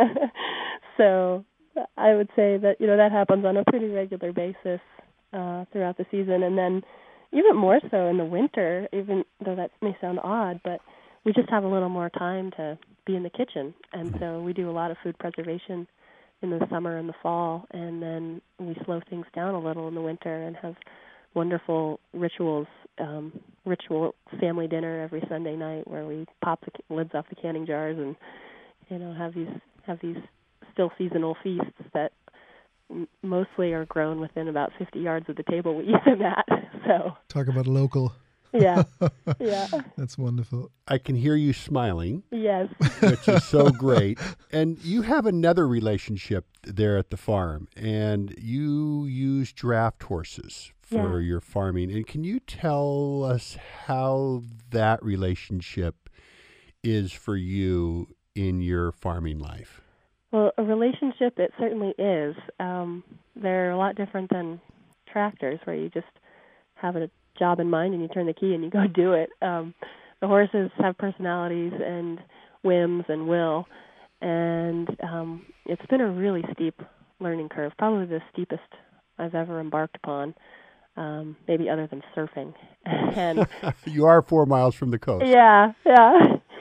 So I would say that, you know, that happens on a pretty regular basis uh, throughout the season. And then even more so in the winter, even though that may sound odd, but we just have a little more time to be in the kitchen. And so we do a lot of food preservation in the summer and the fall, and then we slow things down a little in the winter and have wonderful rituals, um, ritual family dinner every Sunday night where we pop the lids off the canning jars and, you know, have these have these still seasonal feasts that m- mostly are grown within about fifty yards of the table we eat them at. So talk about local. Yeah, yeah. That's wonderful. I can hear you smiling. Yes. Which is so great. And you have another relationship there at the farm, and you use draft horses for Yeah. your farming. And can you tell us how that relationship is for you in your farming life? Well, a relationship, it certainly is. Um, they're a lot different than tractors, where you just have a job in mind and you turn the key and you go do it. Um, the horses have personalities and whims and will, and um, it's been a really steep learning curve, probably the steepest I've ever embarked upon, um, maybe other than surfing. And you are four miles from the coast. Yeah, yeah.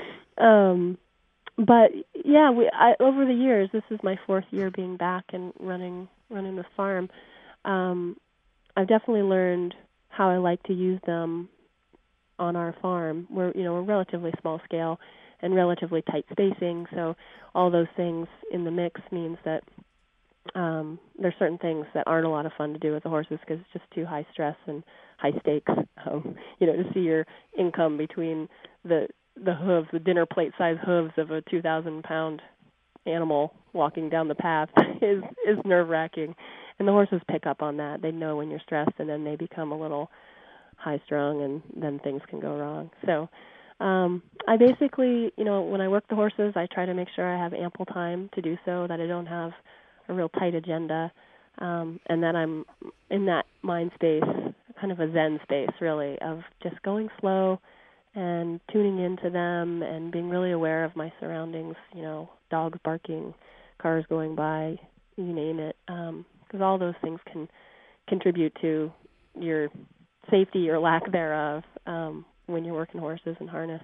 Um, but yeah, we I, over the years, this is my fourth year being back and running running the farm. Um, I've definitely learned how I like to use them on our farm. We're, you know, we're relatively small scale and relatively tight spacing, so all those things in the mix means that um, there's certain things that aren't a lot of fun to do with the horses because it's just too high stress and high stakes. Um, you know, to see your income between the the hooves, the dinner plate size hooves of a two thousand pound animal walking down the path is is nerve wracking. And the horses pick up on that. They know when you're stressed, and then they become a little high-strung, and then things can go wrong. So um, I basically, you know, when I work the horses, I try to make sure I have ample time to do so, that I don't have a real tight agenda, um, and that I'm in that mind space, kind of a zen space, really, of just going slow and tuning into them and being really aware of my surroundings, you know, dogs barking, cars going by, you name it. Um, because all those things can contribute to your safety or lack thereof um, when you're working horses and harness.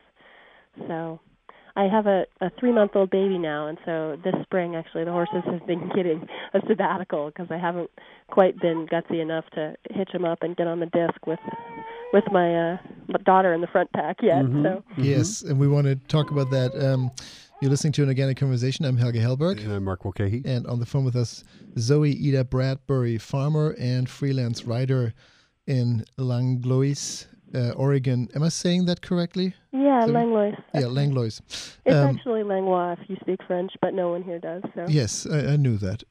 So I have a, a three-month-old baby now, and so this spring, actually, the horses have been getting a sabbatical because I haven't quite been gutsy enough to hitch them up and get on the disc with with my, uh, my daughter in the front pack yet. Mm-hmm. So Mm-hmm. Yes, and we want to talk about that. Um, You're listening to An Organic Conversation. I'm Helge Hellberg. And I'm Mark Mulcahy. And on the phone with us, Zoe Ida Bradbury, farmer and freelance writer in Langlois, uh, Oregon. Am I saying that correctly? yeah, Zoe? Langlois. Yeah, Langlois. It's Um, actually Langlois if you speak French, but no one here does. So Yes, I, I knew that.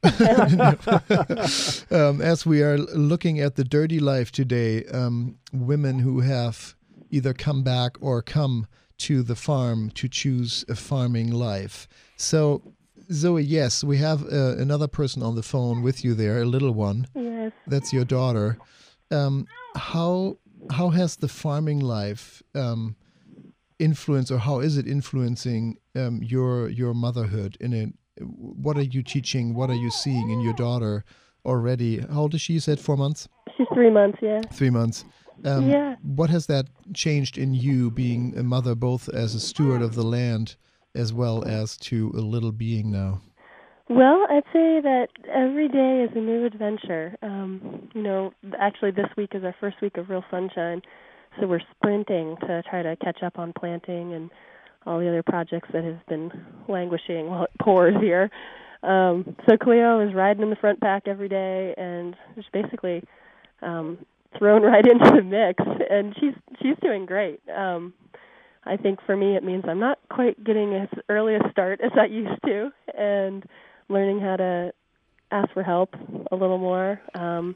um, as we are looking at the dirty life today, um, women who have either come back or come to the farm to choose a farming life. So, Zoe, yes, we have uh, another person on the phone with you there, a little one. Yes. That's your daughter. Um, how how has the farming life um, influenced, or how is it influencing um, your your motherhood? In it, what are you teaching? What are you seeing in your daughter already? How old is she? You said four months. She's three months. Yeah. Three months. Um, Yeah. What has that changed in you, being a mother, both as a steward of the land as well as to a little being now? Well, I'd say that every day is a new adventure. Um, you know, actually this week is our first week of real sunshine, so we're sprinting to try to catch up on planting and all the other projects that have been languishing while it pours here. Um, so Cleo is riding in the front pack every day and just basically um, thrown right into the mix, and she's she's doing great. Um, I think for me it means I'm not quite getting as early a start as I used to, and learning how to ask for help a little more. Um,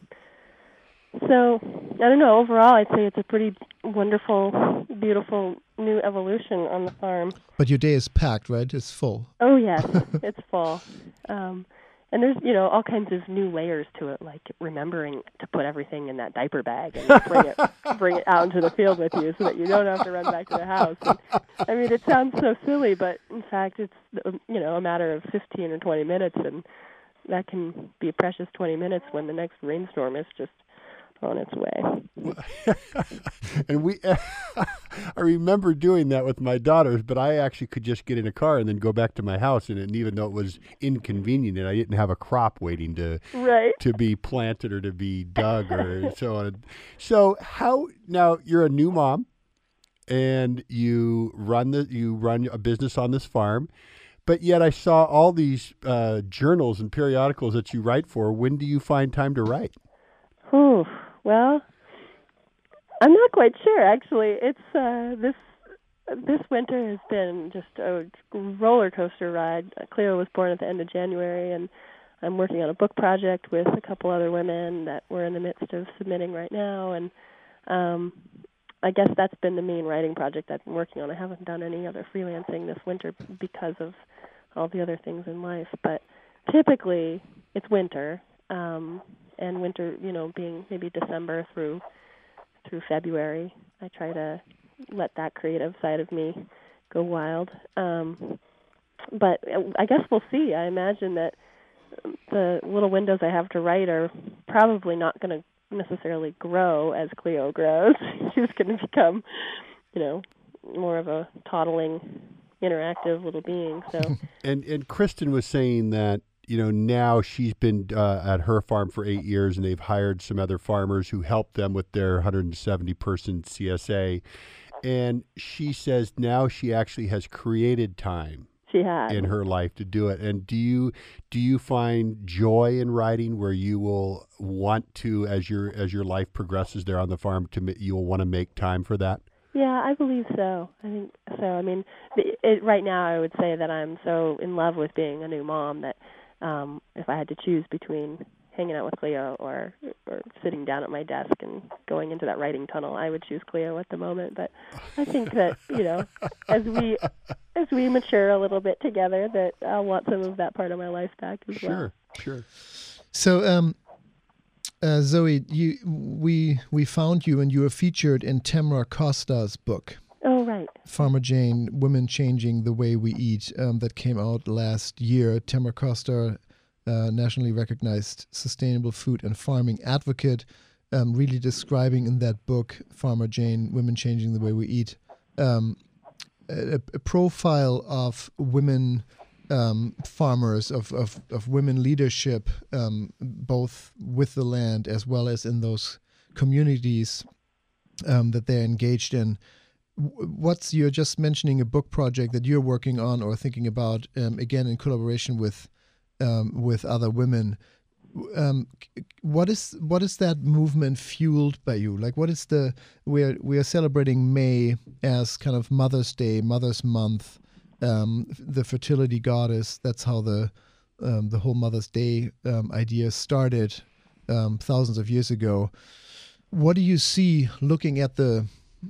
so, I don't know, overall I'd say it's a pretty wonderful, beautiful new evolution on the farm. But your day is packed, right? It's full. Oh, yes, it's full. Um, and there's, you know, all kinds of new layers to it, like remembering to put everything in that diaper bag and bring it bring it out into the field with you so that you don't have to run back to the house. And, I mean, it sounds so silly, but in fact, it's, you know, a matter of fifteen or twenty minutes, and that can be a precious twenty minutes when the next rainstorm is just on its way. And we, I remember doing that with my daughters, but I actually could just get in a car and then go back to my house. And, and even though it was inconvenient and I didn't have a crop waiting to right. to be planted or to be dug or so on. So how, now you're a new mom and you run the, you run a business on this farm, but yet I saw all these uh, journals and periodicals that you write for. When do you find time to write? Ooh, well, I'm not quite sure, actually. It's uh, this this winter has been just a roller coaster ride. Cleo was born at the end of January, and I'm working on a book project with a couple other women that we're in the midst of submitting right now, and um, I guess that's been the main writing project I've been working on. I haven't done any other freelancing this winter because of all the other things in life, but typically it's winter, um, and winter, you know, being maybe December through through February. I try to let that creative side of me go wild. Um, but I guess we'll see. I imagine that the little windows I have to write are probably not going to necessarily grow as Cleo grows. She's going to become, you know, more of a toddling, interactive little being. So, and and Kristen was saying that, you know, now she's been uh, at her farm for eight years, and they've hired some other farmers who help them with their one hundred seventy person C S A. And she says now she actually has created time she has. in her life to do it. And do you do you find joy in writing, where you will want to, as your as your life progresses there on the farm, to you will want to make time for that? Yeah, I believe so. I think so. I mean, it, it, right now I would say that I'm so in love with being a new mom that um, if I had to choose between hanging out with Cleo or or sitting down at my desk and going into that writing tunnel, I would choose Cleo at the moment. But I think that, you know, as we as we mature a little bit together, that I'll want some of that part of my life back as sure, well. Sure, sure. So, um, uh, Zoe, you we we found you, and you were featured in Tamara Costa's book. Oh, right. Farmer Jane, Women Changing the Way We Eat, um, that came out last year. Tamara Costa, uh, nationally recognized sustainable food and farming advocate, um, really describing in that book, Farmer Jane, Women Changing the Way We Eat, um, a, a profile of women um, farmers, of, of, of women leadership, um, both with the land as well as in those communities um, that they're engaged in. What's you're just mentioning a book project that you're working on or thinking about, um, again in collaboration with um, with other women. Um, what is what is that movement fueled by you? Like, what is the we're we are celebrating May as kind of Mother's Day, Mother's Month, um, the fertility goddess. That's how the um, the whole Mother's Day um, idea started um, thousands of years ago. What do you see looking at the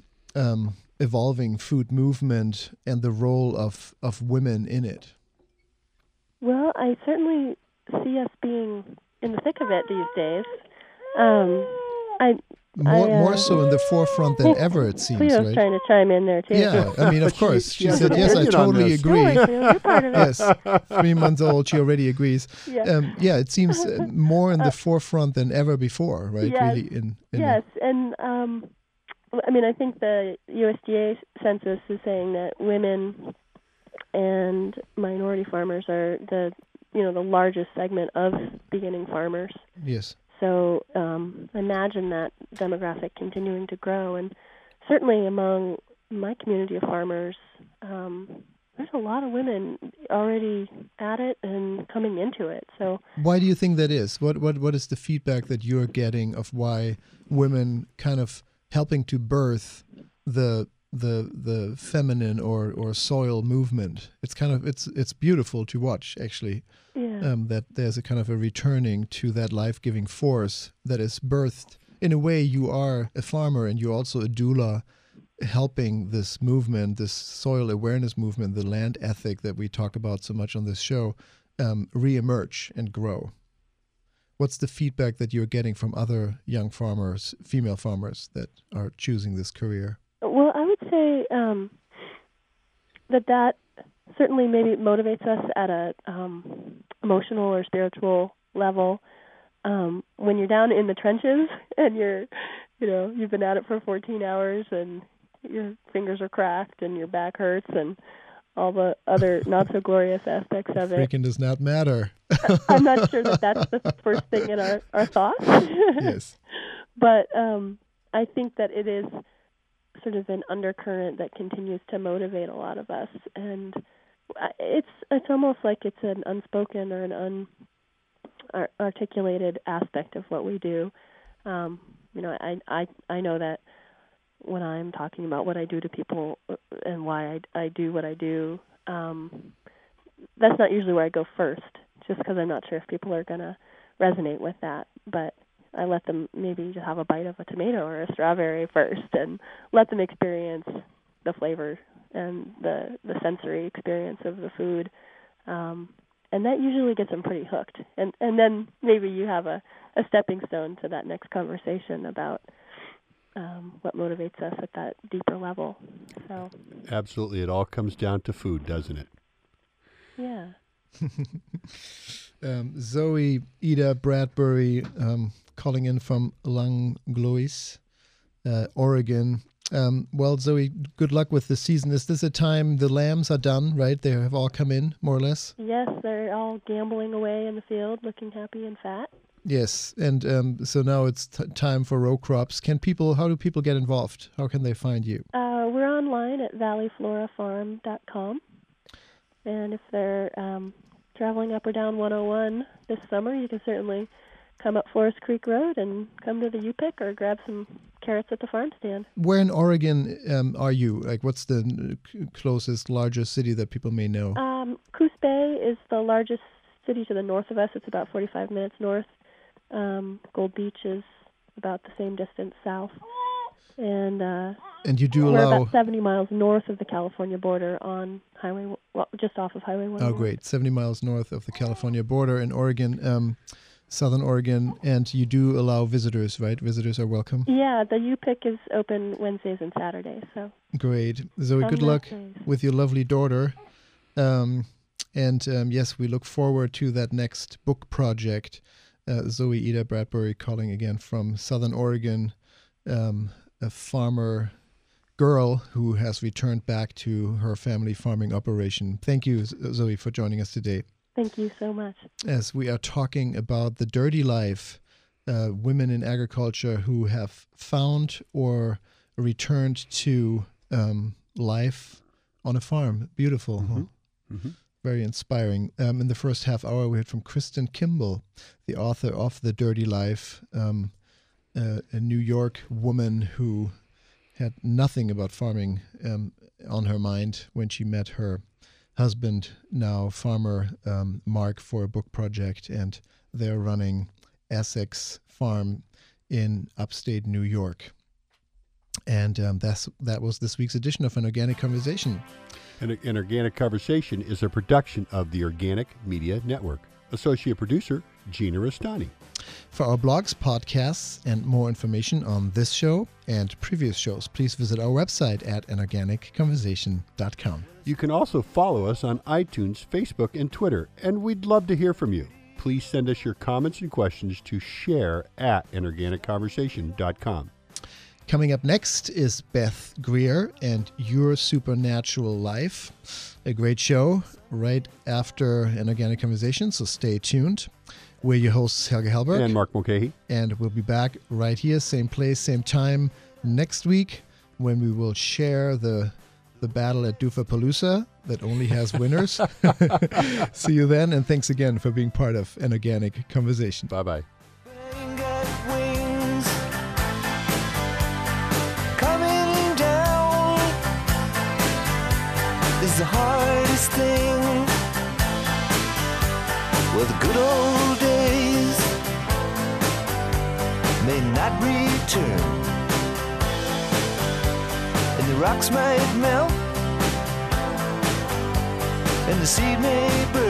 um, evolving food movement and the role of, of women in it? Well, I certainly see us being in the thick of it these days. Um, I more I, uh, more so in the forefront than ever, it seems. Cleo's right? trying to chime in there too. Yeah, I mean, of course. she, She, she said, yes, I totally agree. No, Cleo, you're part of it. Yes, three months old, she already agrees. Yeah, um, yeah it seems uh, more in the uh, forefront than ever before, right? Yes, really. In, in yes, and um, I mean, I think the U S D A census is saying that women and minority farmers are the, you know, the largest segment of beginning farmers. Yes. So um, imagine that demographic continuing to grow, and certainly among my community of farmers, um, there's a lot of women already at it and coming into it. So why do you think that is? What what what is the feedback that you're getting of why women kind of helping to birth the the the feminine or, or soil movement? It's kind of it's it's beautiful to watch, actually. Yeah. Um, that there's a kind of a returning to that life-giving force that is birthed. In a way, you are a farmer and you're also a doula, helping this movement, this soil awareness movement, the land ethic that we talk about so much on this show, um, reemerge and grow. What's the feedback that you're getting from other young farmers, female farmers, that are choosing this career? Well, I would say um, that that certainly maybe motivates us at a um, emotional or spiritual level. Um, when you're down in the trenches and you're, you know, you've been at it for fourteen hours and your fingers are cracked and your back hurts and all the other not so glorious aspects of it. Freaking does not matter. I'm not sure that that's the first thing in our, our thoughts. Yes. But um, I think that it is sort of an undercurrent that continues to motivate a lot of us, and it's it's almost like it's an unspoken or an unarticulated aspect of what we do. Um, you know, I, I I know that when I'm talking about what I do to people and why I, I do what I do, um, that's not usually where I go first, just because I'm not sure if people are going to resonate with that. But I let them maybe just have a bite of a tomato or a strawberry first and let them experience the flavor and the, the sensory experience of the food. Um, and that usually gets them pretty hooked. And, and then maybe you have a, a stepping stone to that next conversation about um, what motivates us at that deeper level. So absolutely. It all comes down to food, doesn't it? Yeah. um, Zoe Ida Bradbury um, calling in from Langlois, uh, Oregon. Um, well, Zoe, good luck with the season. Is this a time the lambs are done, right? They have all come in, more or less? Yes, they're all gambling away in the field, looking happy and fat. Yes, and um, so now it's t- time for row crops. Can people, how do people get involved? How can they find you? Uh, we're online at valley flora farm dot com. And if they're um, traveling up or down one oh one this summer, you can certainly come up Forest Creek Road and come to the U-Pick or grab some carrots at the farm stand. Where in Oregon um, are you? Like, what's the closest, largest city that people may know? Um, Coos Bay is the largest city to the north of us. It's about forty-five minutes north. Um, Gold Beach is about the same distance south. And uh, and you do we're allow about seventy miles north of the California border on highway, well, just off of Highway one oh one. Oh, great! seventy miles north of the California border in Oregon, um, Southern Oregon, and you do allow visitors, right? Visitors are welcome. Yeah, the U-Pick is open Wednesdays and Saturdays. So great, Zoe. Good luck with your lovely daughter, um, and um, yes, we look forward to that next book project. Uh, Zoe Ida Bradbury calling again from Southern Oregon. Um, a farmer girl who has returned back to her family farming operation. Thank you, Zoe, for joining us today. Thank you so much. As we are talking about the dirty life, uh, women in agriculture who have found or returned to um, life on a farm. Beautiful. Mm-hmm. Huh? Mm-hmm. Very inspiring. Um, in the first half hour, we heard from Kristen Kimball, the author of The Dirty Life, um, Uh, a New York woman who had nothing about farming um, on her mind when she met her husband, now farmer um, Mark, for a book project, and they're running Essex Farm in upstate New York. And um, that's that was this week's edition of An Organic Conversation. An, an Organic Conversation is a production of the Organic Media Network. Associate producer, Gina Rastani. For our blogs, podcasts, and more information on this show and previous shows, please visit our website at an organic conversation dot com. You can also follow us on iTunes, Facebook, and Twitter, and we'd love to hear from you. Please send us your comments and questions to share at an organic conversation dot com. Coming up next is Beth Greer and Your Supernatural Life, a great show right after An Organic Conversation, so stay tuned. We're your hosts, Helge Hellberg. And Mark Mulcahy. And we'll be back right here, same place, same time next week when we will share the the battle at Dufapalooza that only has winners. See you then, and thanks again for being part of An Organic Conversation. Bye-bye. Is the hardest thing. Well, the good old days may not return, and the rocks might melt, and the seed may burn.